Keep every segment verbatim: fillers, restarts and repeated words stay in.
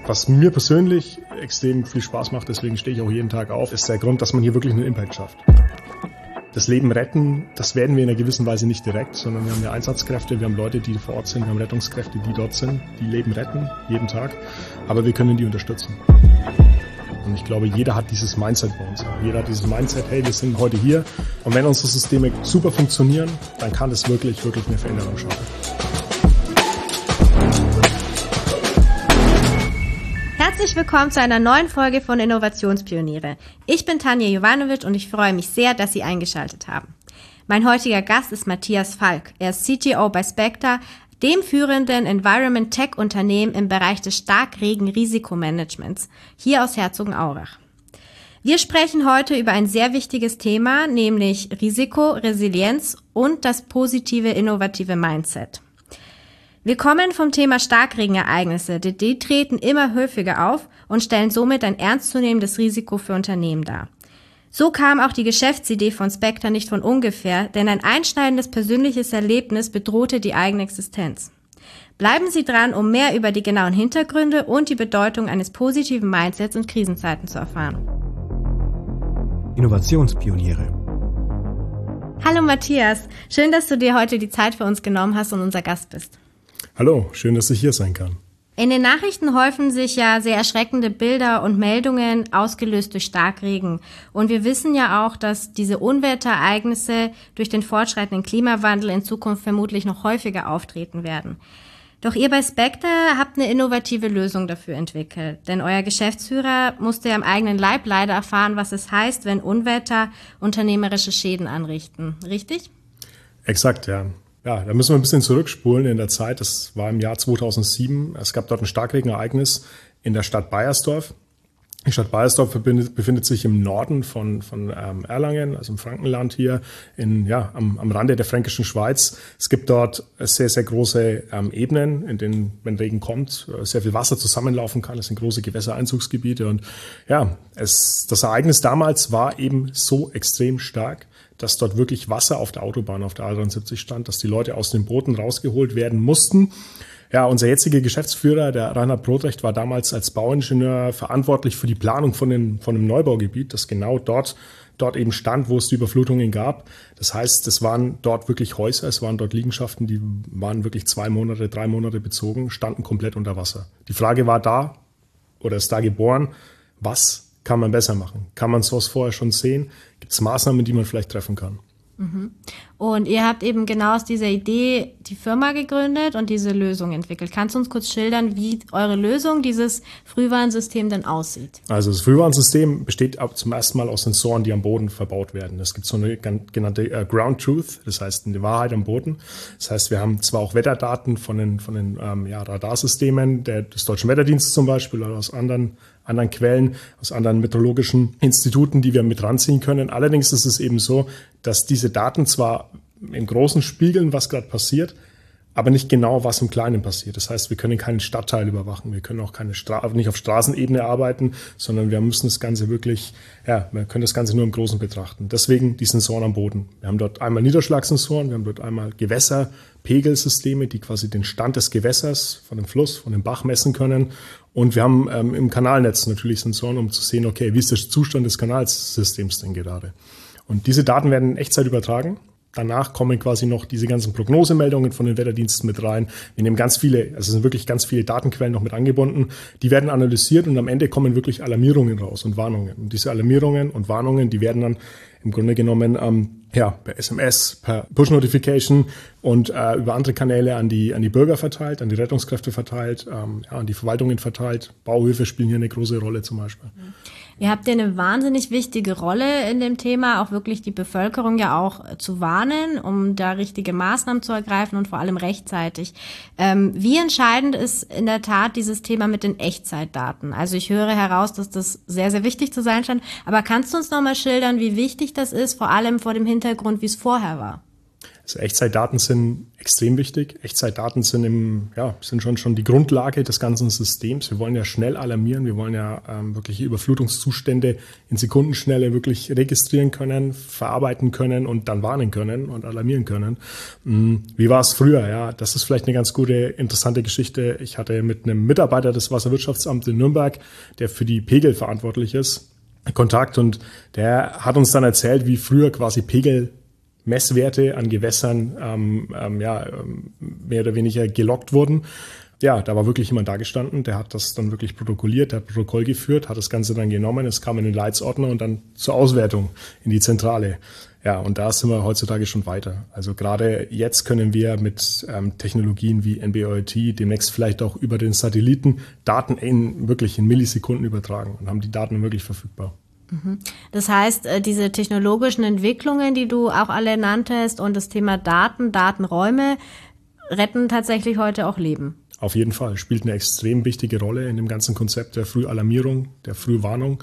Was mir persönlich extrem viel Spaß macht, deswegen stehe ich auch jeden Tag auf, ist der Grund, dass man hier wirklich einen Impact schafft. Das Leben retten, das werden wir in einer gewissen Weise nicht direkt, sondern wir haben ja Einsatzkräfte, wir haben Leute, die vor Ort sind, wir haben Rettungskräfte, die dort sind, die Leben retten, jeden Tag, aber wir können die unterstützen. Und ich glaube, jeder hat dieses Mindset bei uns. Jeder hat dieses Mindset, hey, wir sind heute hier und wenn unsere Systeme super funktionieren, dann kann das wirklich, wirklich eine Veränderung schaffen. Herzlich willkommen zu einer neuen Folge von Innovationspioniere. Ich bin Tanja Jovanovic und ich freue mich sehr, dass Sie eingeschaltet haben. Mein heutiger Gast ist Matthias Falk. Er ist C T O bei Spectre, dem führenden Environment-Tech-Unternehmen im Bereich des Starkregen-Risikomanagements, hier aus Herzogenaurach. Wir sprechen heute über ein sehr wichtiges Thema, nämlich Risiko, Resilienz und das positive, innovative Mindset. Wir kommen vom Thema Starkregenereignisse, die, die treten immer häufiger auf und stellen somit ein ernstzunehmendes Risiko für Unternehmen dar. So kam auch die Geschäftsidee von Spectre nicht von ungefähr, denn ein einschneidendes persönliches Erlebnis bedrohte die eigene Existenz. Bleiben Sie dran, um mehr über die genauen Hintergründe und die Bedeutung eines positiven Mindsets in Krisenzeiten zu erfahren. Innovationspioniere. Hallo Matthias, schön, dass du dir heute die Zeit für uns genommen hast und unser Gast bist. Hallo, schön, dass ich hier sein kann. In den Nachrichten häufen sich ja sehr erschreckende Bilder und Meldungen, ausgelöst durch Starkregen. Und wir wissen ja auch, dass diese Unwetterereignisse durch den fortschreitenden Klimawandel in Zukunft vermutlich noch häufiger auftreten werden. Doch ihr bei Spectre habt eine innovative Lösung dafür entwickelt. Denn euer Geschäftsführer musste ja am eigenen Leib leider erfahren, was es heißt, wenn Unwetter unternehmerische Schäden anrichten. Richtig? Exakt, ja. Ja, da müssen wir ein bisschen zurückspulen in der Zeit. Das war im Jahr zweitausendsieben. Es gab dort ein Starkregenereignis in der Stadt Baiersdorf. Die Stadt Baiersdorf befindet sich im Norden von, von ähm, Erlangen, also im Frankenland hier, in, ja, am, am Rande der fränkischen Schweiz. Es gibt dort sehr, sehr große ähm, Ebenen, in denen, wenn Regen kommt, sehr viel Wasser zusammenlaufen kann. Das sind große Gewässereinzugsgebiete. Und ja, es, das Ereignis damals war eben so extrem stark, dass dort wirklich Wasser auf der Autobahn, auf der A dreiundsiebzig stand, dass die Leute aus den Booten rausgeholt werden mussten. Ja, unser jetziger Geschäftsführer, der Reinhard Brodrecht, war damals als Bauingenieur verantwortlich für die Planung von, den, von einem Neubaugebiet, das genau dort, dort eben stand, wo es die Überflutungen gab. Das heißt, es waren dort wirklich Häuser, es waren dort Liegenschaften, die waren wirklich zwei Monate, drei Monate bezogen, standen komplett unter Wasser. Die Frage war da, oder ist da geboren, was kann man besser machen? Kann man sowas vorher schon sehen? Gibt es Maßnahmen, die man vielleicht treffen kann? Mhm. Und ihr habt eben genau aus dieser Idee die Firma gegründet und diese Lösung entwickelt. Kannst du uns kurz schildern, wie eure Lösung, dieses Frühwarnsystem denn aussieht? Also das Frühwarnsystem besteht zum ersten Mal aus Sensoren, die am Boden verbaut werden. Es gibt so eine genannte äh, Ground Truth, das heißt eine Wahrheit am Boden. Das heißt, wir haben zwar auch Wetterdaten von den, von den ähm, ja, Radarsystemen der, des Deutschen Wetterdienstes zum Beispiel oder aus anderen anderen Quellen, aus anderen meteorologischen Instituten, die wir mit ranziehen können. Allerdings ist es eben so, dass diese Daten zwar im Großen spiegeln, was gerade passiert, aber nicht genau, was im Kleinen passiert. Das heißt, wir können keinen Stadtteil überwachen, wir können auch keine Stra- nicht auf Straßenebene arbeiten, sondern wir müssen das Ganze wirklich, ja, wir können das Ganze nur im Großen betrachten. Deswegen die Sensoren am Boden. Wir haben dort einmal Niederschlagssensoren, wir haben dort einmal Gewässerpegelsysteme, die quasi den Stand des Gewässers von dem Fluss, von dem Bach messen können. Und wir haben ähm, im Kanalnetz natürlich Sensoren, um zu sehen, okay, wie ist der Zustand des Kanalsystems denn gerade? Und diese Daten werden in Echtzeit übertragen. Danach kommen quasi noch diese ganzen Prognosemeldungen von den Wetterdiensten mit rein. Wir nehmen ganz viele, also es sind wirklich ganz viele Datenquellen noch mit angebunden. Die werden analysiert und am Ende kommen wirklich Alarmierungen raus und Warnungen. Und diese Alarmierungen und Warnungen, die werden dann im Grunde genommen ähm, ja, per S M S, per Push-Notification und äh, über andere Kanäle an die, an die Bürger verteilt, an die Rettungskräfte verteilt, ähm, ja, an die Verwaltungen verteilt. Bauhöfe spielen hier eine große Rolle zum Beispiel. Ihr habt ja eine wahnsinnig wichtige Rolle in dem Thema, auch wirklich die Bevölkerung ja auch zu warnen, um da richtige Maßnahmen zu ergreifen und vor allem rechtzeitig. Ähm, wie entscheidend ist in der Tat dieses Thema mit den Echtzeitdaten? Also ich höre heraus, dass das sehr, sehr wichtig zu sein scheint. Aber kannst du uns nochmal schildern, wie wichtig das ist, vor allem vor dem Hintergrund, wie es vorher war? Also Echtzeitdaten sind extrem wichtig. Echtzeitdaten sind im, ja, sind schon, schon die Grundlage des ganzen Systems. Wir wollen ja schnell alarmieren. Wir wollen ja ähm, wirklich Überflutungszustände in Sekundenschnelle wirklich registrieren können, verarbeiten können und dann warnen können und alarmieren können. Mhm. Wie war es früher? Ja, das ist vielleicht eine ganz gute, interessante Geschichte. Ich hatte mit einem Mitarbeiter des Wasserwirtschaftsamts in Nürnberg, der für die Pegel verantwortlich ist, Kontakt, und der hat uns dann erzählt, wie früher quasi Pegelmesswerte an Gewässern ähm, ähm, ja, mehr oder weniger gelockt wurden. Ja, da war wirklich jemand da gestanden, der hat das dann wirklich protokolliert, der hat Protokoll geführt, hat das Ganze dann genommen, es kam in den Leitsordner und dann zur Auswertung in die Zentrale. Ja, und da sind wir heutzutage schon weiter. Also gerade jetzt können wir mit ähm, Technologien wie N B O I T demnächst vielleicht auch über den Satelliten Daten in wirklich in Millisekunden übertragen und haben die Daten wirklich verfügbar. Das heißt, diese technologischen Entwicklungen, die du auch alle nanntest, und das Thema Daten, Datenräume retten tatsächlich heute auch Leben. Auf jeden Fall, spielt eine extrem wichtige Rolle in dem ganzen Konzept der Frühalarmierung, der Frühwarnung.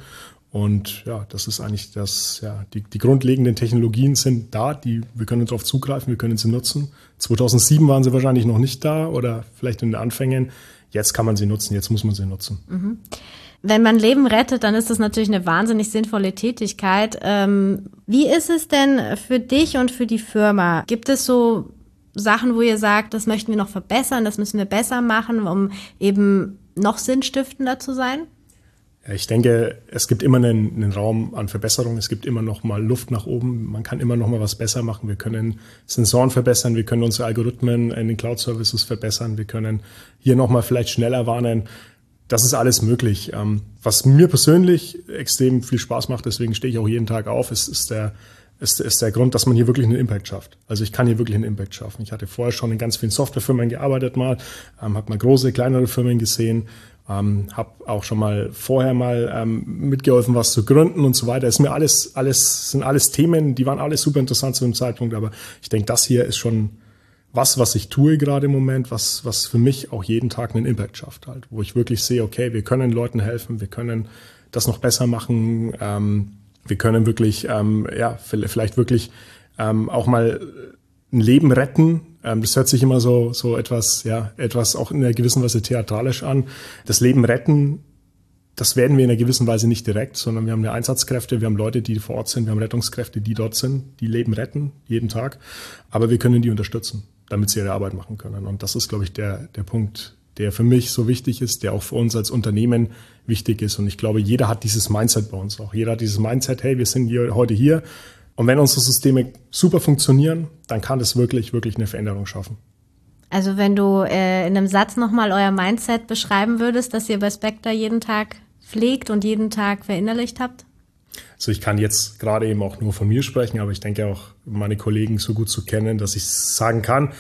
Und ja, das ist eigentlich das, ja, die, die grundlegenden Technologien sind da, die, wir können darauf zugreifen, wir können sie nutzen. zweitausendsieben waren sie wahrscheinlich noch nicht da oder vielleicht in den Anfängen. Jetzt kann man sie nutzen, jetzt muss man sie nutzen. Mhm. Wenn man Leben rettet, dann ist das natürlich eine wahnsinnig sinnvolle Tätigkeit. Ähm, wie ist es denn für dich und für die Firma? Gibt es so Sachen, wo ihr sagt, das möchten wir noch verbessern, das müssen wir besser machen, um eben noch sinnstiftender zu sein? Ich denke, es gibt immer einen, einen Raum an Verbesserung. Es gibt immer noch mal Luft nach oben. Man kann immer noch mal was besser machen. Wir können Sensoren verbessern. Wir können unsere Algorithmen in den Cloud-Services verbessern. Wir können hier noch mal vielleicht schneller warnen. Das ist alles möglich. Was mir persönlich extrem viel Spaß macht, deswegen stehe ich auch jeden Tag auf, ist, ist der Ist, ist der Grund, dass man hier wirklich einen Impact schafft. Also ich kann hier wirklich einen Impact schaffen. Ich hatte vorher schon in ganz vielen Softwarefirmen gearbeitet mal, ähm, habe mal große, kleinere Firmen gesehen, ähm, habe auch schon mal vorher mal ähm, mitgeholfen, was zu gründen und so weiter. Ist mir alles, alles, sind alles Themen, die waren alles super interessant zu dem Zeitpunkt, aber ich denke, das hier ist schon was, was ich tue gerade im Moment, was, was für mich auch jeden Tag einen Impact schafft halt, wo ich wirklich sehe, okay, wir können Leuten helfen, wir können das noch besser machen, ähm, wir können wirklich, ähm, ja, vielleicht wirklich ähm, auch mal ein Leben retten. Ähm, das hört sich immer so so etwas, ja, etwas auch in einer gewissen Weise theatralisch an. Das Leben retten, das werden wir in einer gewissen Weise nicht direkt, sondern wir haben eine Einsatzkräfte, wir haben Leute, die vor Ort sind, wir haben Rettungskräfte, die dort sind, die Leben retten, jeden Tag. Aber wir können die unterstützen, damit sie ihre Arbeit machen können. Und das ist, glaube ich, der der Punkt, der für mich so wichtig ist, der auch für uns als Unternehmen wichtig ist. Und ich glaube, jeder hat dieses Mindset bei uns auch. Jeder hat dieses Mindset, hey, wir sind hier, heute hier. Und wenn unsere Systeme super funktionieren, dann kann das wirklich, wirklich eine Veränderung schaffen. Also wenn du äh, in einem Satz nochmal euer Mindset beschreiben würdest, dass ihr bei Spectre jeden Tag pflegt und jeden Tag verinnerlicht habt? Also ich kann jetzt gerade eben auch nur von mir sprechen, aber ich denke auch, meine Kollegen so gut zu kennen, dass ich sagen kann,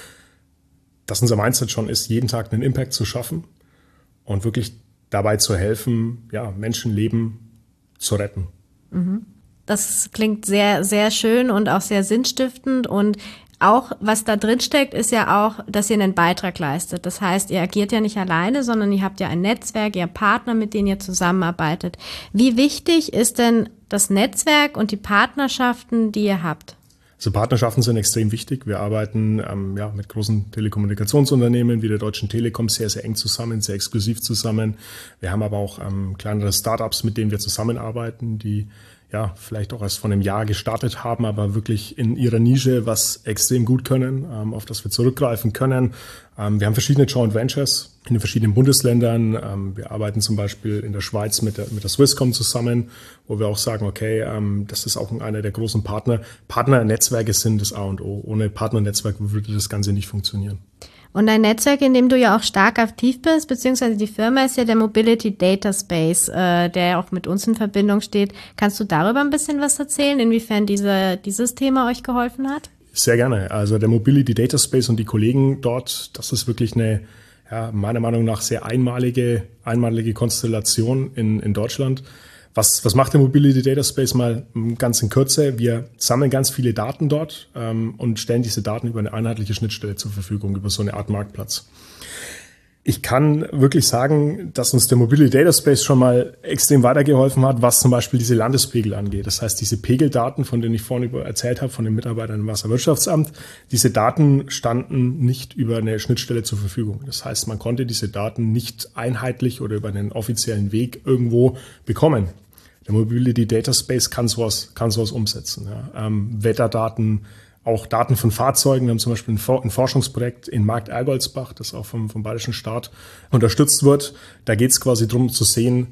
dass unser Mindset schon ist, jeden Tag einen Impact zu schaffen und wirklich dabei zu helfen, ja, Menschenleben zu retten. Das klingt sehr, sehr schön und auch sehr sinnstiftend. Und auch, was da drin steckt, ist ja auch, dass ihr einen Beitrag leistet. Das heißt, ihr agiert ja nicht alleine, sondern ihr habt ja ein Netzwerk, ihr habt Partner, mit denen ihr zusammenarbeitet. Wie wichtig ist denn das Netzwerk und die Partnerschaften, die ihr habt? Also Partnerschaften sind extrem wichtig. Wir arbeiten ähm, ja, mit großen Telekommunikationsunternehmen wie der Deutschen Telekom sehr, sehr eng zusammen, sehr exklusiv zusammen. Wir haben aber auch ähm, kleinere Startups, mit denen wir zusammenarbeiten, die ja vielleicht auch erst vor einem Jahr gestartet haben, aber wirklich in ihrer Nische was extrem gut können, ähm, auf das wir zurückgreifen können. Ähm, wir haben verschiedene Joint Ventures in den verschiedenen Bundesländern. Ähm, wir arbeiten zum Beispiel in der Schweiz mit der, mit der Swisscom zusammen, wo wir auch sagen, okay, ähm, das ist auch einer der großen Partner. Partnernetzwerke sind das A und O. Ohne Partnernetzwerk würde das Ganze nicht funktionieren. Und ein Netzwerk, in dem du ja auch stark aktiv bist, beziehungsweise die Firma ist ja der Mobility Data Space, äh, der ja auch mit uns in Verbindung steht. Kannst du darüber ein bisschen was erzählen, inwiefern diese, dieses Thema euch geholfen hat? Sehr gerne. Also der Mobility Data Space und die Kollegen dort, das ist wirklich eine, ja, meiner Meinung nach sehr einmalige, einmalige Konstellation in, in Deutschland. Was, was macht der Mobility Data Space mal ganz in Kürze? Wir sammeln ganz viele Daten dort ähm, und stellen diese Daten über eine einheitliche Schnittstelle zur Verfügung, über so eine Art Marktplatz. Ich kann wirklich sagen, dass uns der Mobility Data Space schon mal extrem weitergeholfen hat, was zum Beispiel diese Landespegel angeht. Das heißt, diese Pegeldaten, von denen ich vorhin erzählt habe, von den Mitarbeitern im Wasserwirtschaftsamt, diese Daten standen nicht über eine Schnittstelle zur Verfügung. Das heißt, man konnte diese Daten nicht einheitlich oder über einen offiziellen Weg irgendwo bekommen. Der Mobility Data Space kann sowas, kann sowas umsetzen. Ja. Ähm, Wetterdaten, auch Daten von Fahrzeugen. Wir haben zum Beispiel ein Forschungsprojekt in Markt-Ergoldsbach, das auch vom, vom Bayerischen Staat unterstützt wird. Da geht es quasi darum zu sehen,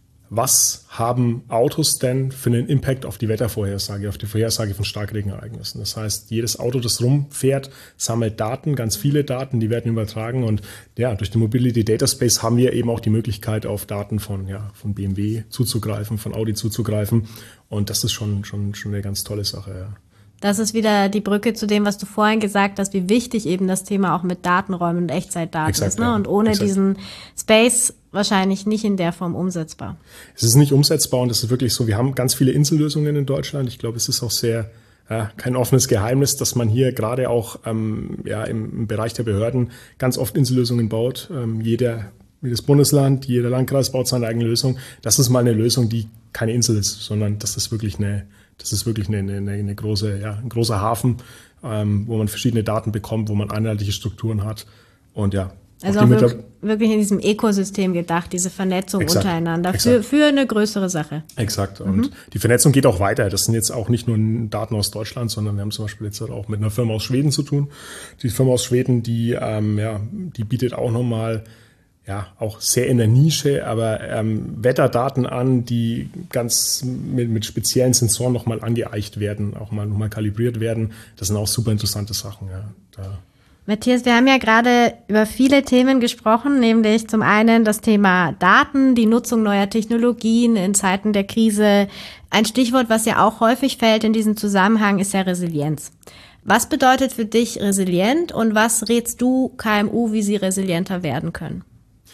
was haben Autos denn für einen Impact auf die Wettervorhersage, auf die Vorhersage von Starkregenereignissen. Das heißt, jedes Auto, das rumfährt, sammelt Daten, ganz viele Daten, die werden übertragen. Und ja, durch den Mobility Data Space haben wir eben auch die Möglichkeit, auf Daten von, ja, von B M W zuzugreifen, von Audi zuzugreifen. Und das ist schon, schon, schon eine ganz tolle Sache, ja. Das ist wieder die Brücke zu dem, was du vorhin gesagt hast, wie wichtig eben das Thema auch mit Datenräumen und Echtzeitdaten Exakt, ist. Ne? Ja. Und ohne Exakt. diesen Space wahrscheinlich nicht in der Form umsetzbar. Es ist nicht umsetzbar und es ist wirklich so, wir haben ganz viele Insellösungen in Deutschland. Ich glaube, es ist auch sehr, ja, kein offenes Geheimnis, dass man hier gerade auch ähm, ja, im, im Bereich der Behörden ganz oft Insellösungen baut. Ähm, jeder, jedes Bundesland, jeder Landkreis baut seine eigene Lösung. Das ist mal eine Lösung, die keine Insel ist, sondern das ist wirklich eine Das ist wirklich eine, eine, eine große, ja, ein großer Hafen, ähm, wo man verschiedene Daten bekommt, wo man einheitliche Strukturen hat. Und ja. Also auch, auch wirklich, wirklich in diesem Ökosystem gedacht, diese Vernetzung Exakt. untereinander für, für eine größere Sache. Exakt. Und mhm. die Vernetzung geht auch weiter. Das sind jetzt auch nicht nur Daten aus Deutschland, sondern wir haben zum Beispiel jetzt auch mit einer Firma aus Schweden zu tun. Die Firma aus Schweden, die, ähm, ja, die bietet auch nochmal ja, auch sehr in der Nische, aber ähm, Wetterdaten an, die ganz mit, mit speziellen Sensoren nochmal angeeicht werden, auch mal nochmal kalibriert werden. Das sind auch super interessante Sachen. Ja, da. Matthias, wir haben ja gerade über viele Themen gesprochen, nämlich zum einen das Thema Daten, die Nutzung neuer Technologien in Zeiten der Krise. Ein Stichwort, was ja auch häufig fällt in diesem Zusammenhang, ist ja Resilienz. Was bedeutet für dich resilient und was rätst du K M U, wie sie resilienter werden können?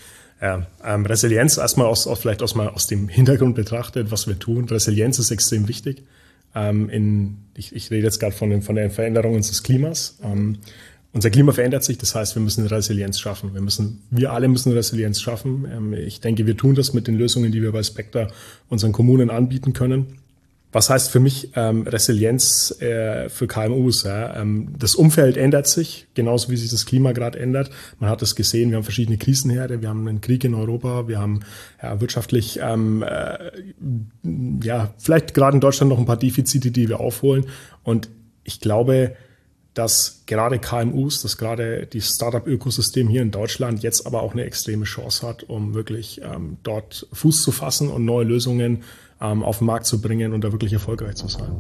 Ja, ähm, Resilienz erstmal aus, aus, vielleicht aus, mal aus dem Hintergrund betrachtet, was wir tun. Resilienz ist extrem wichtig. Ähm, in, ich, ich rede jetzt gerade von, von der Veränderung unseres Klimas. Ähm, unser Klima verändert sich, das heißt, wir müssen Resilienz schaffen. Wir müssen, wir alle müssen Resilienz schaffen. Ähm, ich denke, wir tun das mit den Lösungen, die wir bei Spectra unseren Kommunen anbieten können. Was heißt für mich ähm, Resilienz äh, für K M Us? Ja? Ähm, das Umfeld ändert sich, genauso wie sich das Klima gerade ändert. Man hat es gesehen, wir haben verschiedene Krisenherde, wir haben einen Krieg in Europa, wir haben ja, wirtschaftlich, ähm, äh, ja, vielleicht gerade in Deutschland noch ein paar Defizite, die wir aufholen. Und ich glaube, dass gerade K M Us, dass gerade das Startup-Ökosystem hier in Deutschland jetzt aber auch eine extreme Chance hat, um wirklich ähm, dort Fuß zu fassen und neue Lösungen ähm, auf den Markt zu bringen und da wirklich erfolgreich zu sein.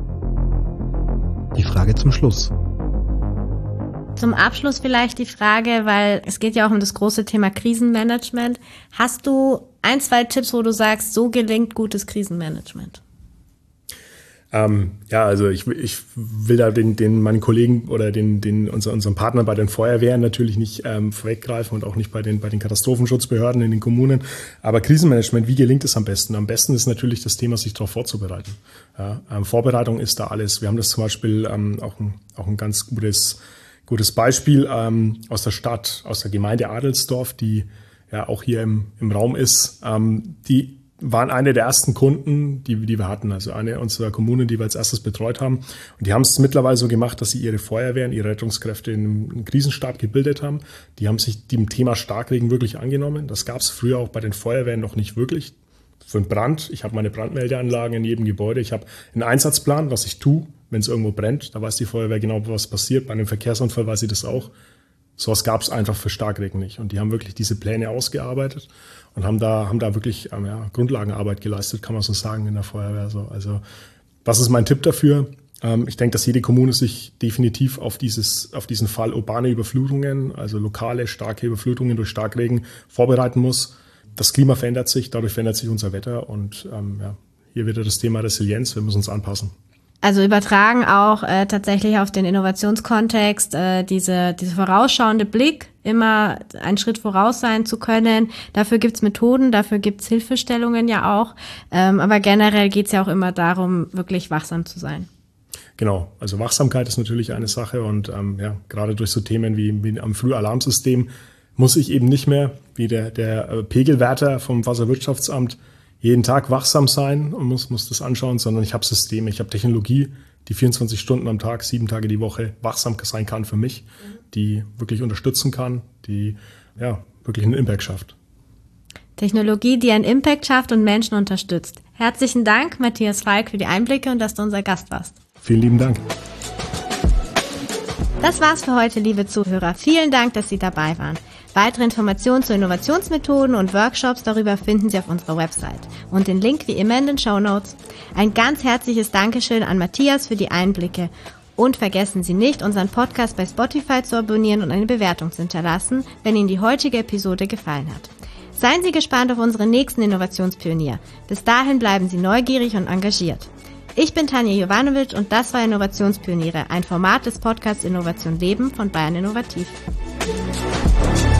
Die Frage zum Schluss. Zum Abschluss vielleicht die Frage, weil es geht ja auch um das große Thema Krisenmanagement. Hast du ein, zwei Tipps, wo du sagst, so gelingt gutes Krisenmanagement? Ähm, ja, also ich, ich will da den, den meinen Kollegen oder den, den unser, unseren Partnern bei den Feuerwehren natürlich nicht ähm, vorweggreifen und auch nicht bei den, bei den Katastrophenschutzbehörden in den Kommunen. Aber Krisenmanagement, wie gelingt es am besten? Am besten ist natürlich das Thema, sich darauf vorzubereiten. Ja, ähm, Vorbereitung ist da alles. Wir haben das zum Beispiel ähm, auch, ein, auch ein ganz gutes, gutes Beispiel ähm, aus der Stadt, aus der Gemeinde Adelsdorf, die ja auch hier im, im Raum ist, ähm, die waren eine der ersten Kunden, die, die wir hatten, also eine unserer Kommunen, die wir als erstes betreut haben. Und die haben es mittlerweile so gemacht, dass sie ihre Feuerwehren, ihre Rettungskräfte in einem Krisenstab gebildet haben. Die haben sich dem Thema Starkregen wirklich angenommen. Das gab es früher auch bei den Feuerwehren noch nicht wirklich. Für einen Brand, ich habe meine Brandmeldeanlagen in jedem Gebäude. Ich habe einen Einsatzplan, was ich tue, wenn es irgendwo brennt. Da weiß die Feuerwehr genau, was passiert. Bei einem Verkehrsunfall weiß sie das auch. Sowas gab es einfach für Starkregen nicht. Und die haben wirklich diese Pläne ausgearbeitet und haben da, haben da wirklich ähm, ja, Grundlagenarbeit geleistet, kann man so sagen, in der Feuerwehr. So. Also was ist mein Tipp dafür? Ähm, ich denke, dass jede Kommune sich definitiv auf, dieses, auf diesen Fall urbane Überflutungen, also lokale starke Überflutungen durch Starkregen vorbereiten muss. Das Klima verändert sich, dadurch verändert sich unser Wetter. Und ähm, ja, hier wieder das Thema Resilienz, wir müssen uns anpassen. Also übertragen auch äh, tatsächlich auf den Innovationskontext, äh, diese, diese vorausschauende Blick, immer einen Schritt voraus sein zu können. Dafür gibt's Methoden, dafür gibt's Hilfestellungen ja auch. Ähm, aber generell geht's ja auch immer darum, wirklich wachsam zu sein. Genau, also Wachsamkeit ist natürlich eine Sache und ähm, ja, gerade durch so Themen wie, wie am Frühalarmsystem muss ich eben nicht mehr wie der, der Pegelwärter vom Wasserwirtschaftsamt jeden Tag wachsam sein und muss, muss das anschauen, sondern ich habe Systeme, ich habe Technologie, die vierundzwanzig Stunden am Tag, sieben Tage die Woche wachsam sein kann für mich, die wirklich unterstützen kann, die ja wirklich einen Impact schafft. Technologie, die einen Impact schafft und Menschen unterstützt. Herzlichen Dank, Matthias Falk, für die Einblicke und dass du unser Gast warst. Vielen lieben Dank. Das war's für heute, liebe Zuhörer. Vielen Dank, dass Sie dabei waren. Weitere Informationen zu Innovationsmethoden und Workshops darüber finden Sie auf unserer Website. Und den Link wie immer in den Shownotes. Ein ganz herzliches Dankeschön an Matthias für die Einblicke. Und vergessen Sie nicht, unseren Podcast bei Spotify zu abonnieren und eine Bewertung zu hinterlassen, wenn Ihnen die heutige Episode gefallen hat. Seien Sie gespannt auf unseren nächsten Innovationspionier. Bis dahin bleiben Sie neugierig und engagiert. Ich bin Tanja Jovanovic und das war Innovationspioniere, ein Format des Podcasts Innovation Leben von Bayern Innovativ.